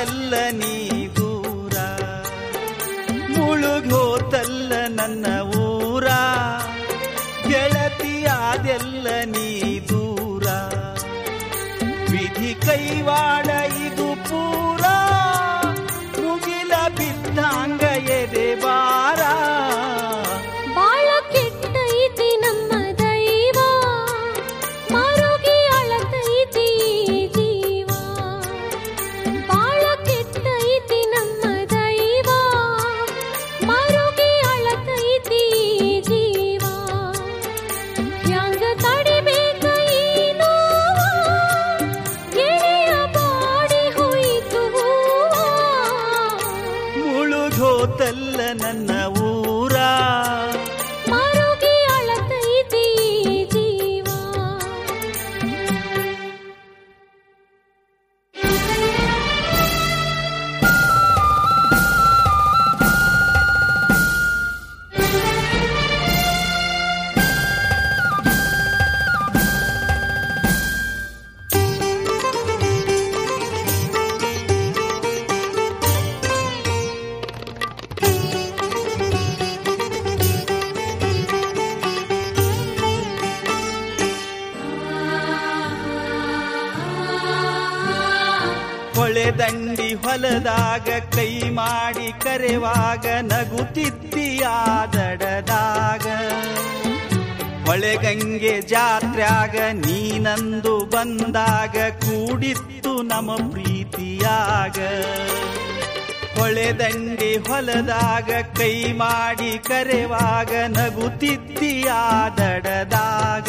ಆದೆಲ್ಲ ನೀ ದೂರ, ಮುಳುಗೋತಲ್ಲ ನನ್ನ ಊರ, ಗೆಳತಿ ಆದೆಲ್ಲ ನೀ ದೂರ, ವಿಧಿ ಕೈವಾಡ ಇದು ಪೂರ, ಮುಗಿಲ ಬಿದ್ದಂಗ ಎದೆ ಬಾರ. ಬಾಳ ಕೆಟ್ಟೈತಿ ನಮ್ಮ ದೈವ, ಮರುಗಿ ಅಳತೈತಿ ಜೀವ. ಬಾಳ ಕೆಟ್ಟೈತಿ ನಮ್ಮ ದೈವ, ಮರುಗಿ ಅಳತೈತಿ ಜೀವ. ಹ್ಯಾಂಗ ತಡಿಬೇಕ ಈ ನೋವ, ಗೆಳೆಯ ಬಾಡಿ ಹೋಯಿತು ಹೂವ. ಮುಳುಗೋತಲ್ಲ ನನ್ನ ಊರ, ಮರುಗಿ ಅಳತೈತಿ ಜೀವ. ಹೊಳೆ ದಂಡಿ ಹೊಲದಾಗ ಕೈ ಮಾಡಿ ಕರೆವಾಗ ನಗುತ್ತಿದ್ದೀಯಾದಡದಾಗ, ಹೊಳೆಗಂಗೆ ಜಾತ್ರ್ಯಾಗ ನೀನಂದು ಬಂದಾಗ ಕೂಡಿತ್ತು ನಮ್ಮ ಪ್ರೀತಿಯಾಗ. ಹೊಳೆ ದಂಡಿ ಹೊಲದಾಗ ಕೈ ಮಾಡಿ ಕರೆವಾಗ ನಗುತ್ತಿದ್ದೀಯಾದಡದಾಗ,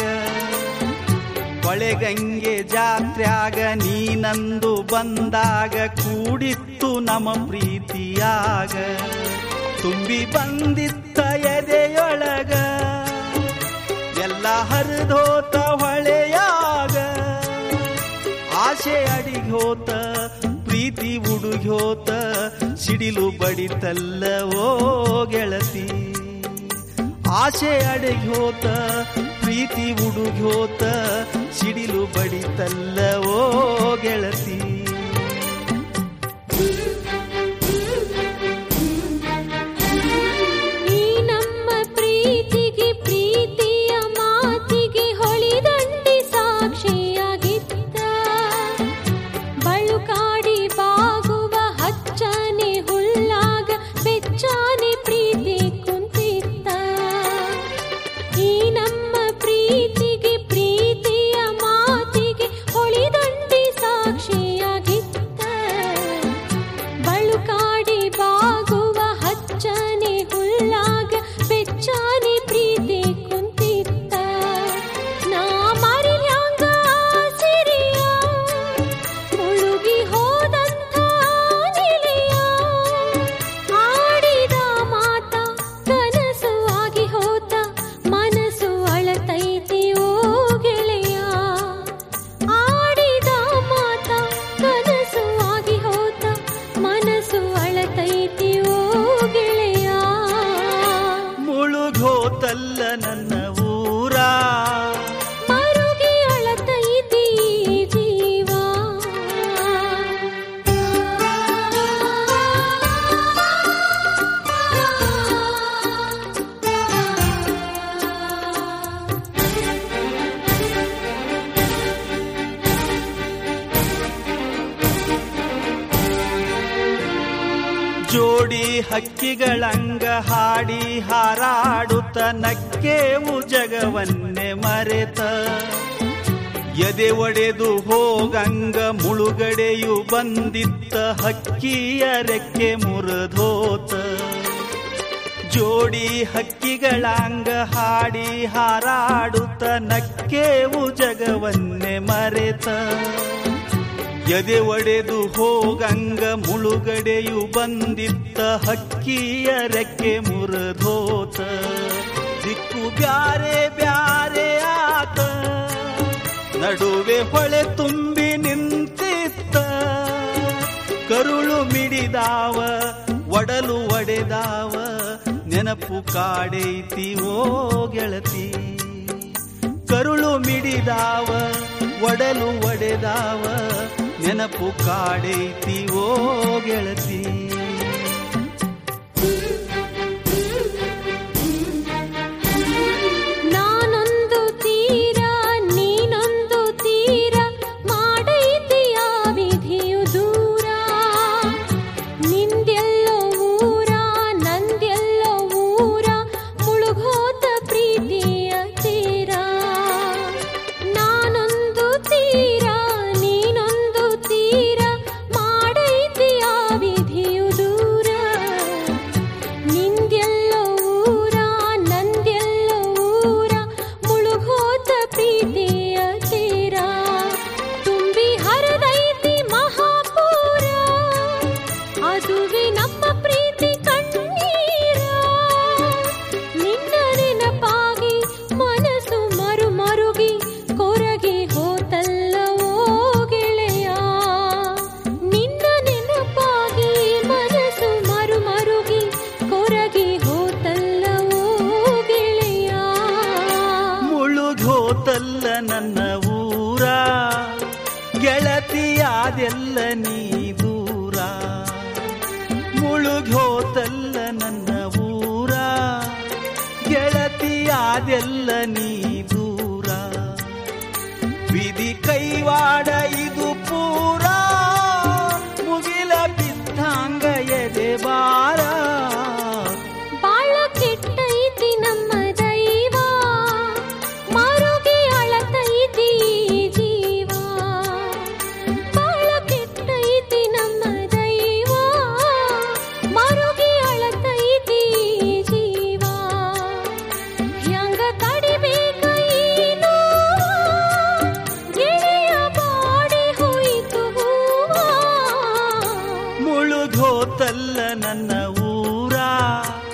ಹೊಳೆಗಂಗೆ ಜಾತ್ರ್ಯಾಗ ನೀನಂದು ಬಂದಾಗ ಕೂಡಿತ್ತು ನಮ್ಮ ಪ್ರೀತಿಯಾಗ. ತುಂಬಿ ಬಂದಿತ್ತ ಎದೆಯೊಳಗ ಎಲ್ಲ ಹರಿದೋತ ಹೊಳೆಯಾಗ, ಆಸೆ ಅಡಿಗ್ಯೋತ ಪ್ರೀತಿ ಉಡುಗ್ಯೋತ, ಸಿಡಿಲು ಬಡಿತಲ್ಲ ಓ ಗೆಳತಿ. ಆಸೆ ಅಡಿಗ್ಯೋತ ಪ್ರೀತಿ ಉಡುಗ್ಯೋತ, ಸಿಡಿಲು ಬಡಿತಲ್ಲ ಓ ಗೆಳತಿ. ಈ ನಮ್ಮ ಪ್ರೀತಿಗೆ ಪ್ರೀತಿಯ ಮಾತಿಗೆ ಹೊಳಿದಂಡಿ ಸಾಕ್ಷಿಯಾಗಿದ್ದ, ಬಳುಕಾಡಿ ಬಾಗುವ ಹಚ್ಚನೆ ಹುಲ್ಲಾಗ ಬೆಚ್ಚಾನೆ ಪ್ರೀತಿ ಕುಂತಿದ್ದ. ಈ ನಮ್ಮ ಪ್ರೀತಿಗೆ ಪ್ರೀತಿಯ ಮಾತಿಗೆ ಹೊಳಿದಂಡಿ ಸಾಕ್ಷಿಯಾಗಿದ್ದ, ಬಳುಕಾಡಿ ಬಾಗುವ ಹಚ್ಚನೆ ಹುಲ್ಲಾಗ ಬೆಚ್ಚಾನೆ ಪ್ರೀತಿ ಕುಂತಿದ್ದ. ನಾ ಮರಿಲ್ಯಾಂಗ ಸಿರಿಯ, ಮುಳುಗಿ ಹೋದಂಥ ನಿಲಿಯ, ಆಡಿದ ಮಾತ ಕನಸು ಆಗಿ ಹೋತ, ಮನಸ್ಸು ಅಳತೈತಿ ಓ ಗೆಳೆಯ. ಆಡಿದ ಮಾತ ಕನಸು ಆಗಿ ಹೋತ, ಮನಸ್ಸು ಅಳತೈತಿ ಓ ಗೆಳೆಯ. ಮುಳುಗೋತಲ್ಲ ನನ್ನ ಊರ, ಮರುಗಿ ಅಳತೈತಿ ಜೀವ. ಜೋಡಿ ಹಕ್ಕಿಗಳಂಗ ಹಾಡಿ ಹಾರಾಡುತ್ತ ನಕ್ಕೆವು ಜಗವನ್ನೇ ಮರೆತ, ಎದೆ ಒಡೆದು ಹೋಗಂಗ ಮುಳುಗಡೆಯು ಬಂದಿತ್ತ ಹಕ್ಕಿಯ ರೆಕ್ಕೆ ಮುರಿದೋತ. ಜೋಡಿ ಹಕ್ಕಿಗಳಂಗ ಹಾಡಿ ಹಾರಾಡುತ್ತ ನಕ್ಕೆವು ಜಗವನ್ನೇ ಮರೆತ, ಎದೆ ಒಡೆದು ಹೋಗಂಗ ಮುಳುಗಡೆಯು ಬಂದಿತ್ತ ಹಕ್ಕಿಯ ರೆಕ್ಕೆ ಮುರಿದೋತ. ದಿಕ್ಕು ಬ್ಯಾರೆ ಬ್ಯಾರೆ ಆತ, ನಡುವೆ ಹೊಳೆ ತುಂಬಿ ನಿಂತಿತ್ತ, ಕರುಳು ಮಿಡಿದಾವ ಒಡಲು ಒಡೆದಾವ, ನೆನಪು ಕಾಡೈತಿ ಓ ಗೆಳತಿ. ಕರುಳು ಮಿಡಿದಾವ ಒಡಲು ಒಡೆದಾವ, ನೆನಪು ಕಾಡೈತಿ ಓ ಗೆಳತಿ. ನಾನೊಂದು ತೀರ ನೀನೊಂದು ತೀರ ಮಾಡೈತಿ ಆ ವಿಧಿಯು ದೂರ. ನಿಂದೆಲ್ಲೋ ಊರ ನಂದೆಲ್ಲೋ ಊರ ಮುಳುಗೋತ ಪ್ರೀತಿಯ ತೀರ. ನಾನೊಂದು ತೀರ ನೀನೊಂದು ತೀರ ಮಾಡೈತಿ ಆ ವಿಧಿಯು ದೂರ. ನಿಂದೆಲ್ಲೋ ಊರ ನಂದೆಲ್ಲೋ ಊರ ಮುಳುಗೋತ ಪ್ರೀತಿಯ ತೀರ. ತುಂಬಿ ಹರದೈತಿ ಮಹಾಪೂರ ಅದುವೆ ನಮ್ಮ ಪ್ರೀತಿ ಕಣ್ಣೀರ. ನಿನ್ನ ನೆನಪಾಗಿ ಮನಸ್ಸು ಮರುಗಿ ಕೊರಗಿ ಹೋತಲ್ಲವೋ ಗೆಳೆಯ. ನಿನ್ನ ನೆನಪಾಗಿ ಮನಸ್ಸು ಮರುಗಿ ಕೊರಗಿ ಹೋತಲ್ಲವೋ ಗೆಳೆಯ. ಮುಳುಗೋತಲ್ಲ ನನ್ನ ಊರ ಗೆಳತಿಯಾದೆಲ್ಲ ನೀ ದೂರ. ಮುಳುಗೋತಲ್ಲ ನನ್ನ ಊರ ಗೆಳತಿಯಾದೆಲ್ಲ ನೀ ದೂರ. ವಿಧಿ ಕೈವಾಡ ಇದು ಪೂರ ಮುಗಿಲ ಬಿದ್ದಂಗ ಎದೆ ಬಾರ. ಬಾಳ ಕೆಟ್ಟೈತಿ ನಮ್ಮ ದೈವ ಮರುಗಿ ಅಳತೈತಿ ಜೀವ. ಬಾಳ ಕೆಟ್ಟೈತಿ ನಮ್ಮ ದೈವ ಮರುಗಿ ಅಳತೈತಿ ಜೀವ. ಹೆಂಗ ತಡಿಬೇಕ ಈ ನೋವ ಗೆಳೆಯ ಬಾಡಿ ಹೋಯಿತು ಹೂವ. ಮುಳುಗೋತಲ್ಲ ನನ್ನ ಊರ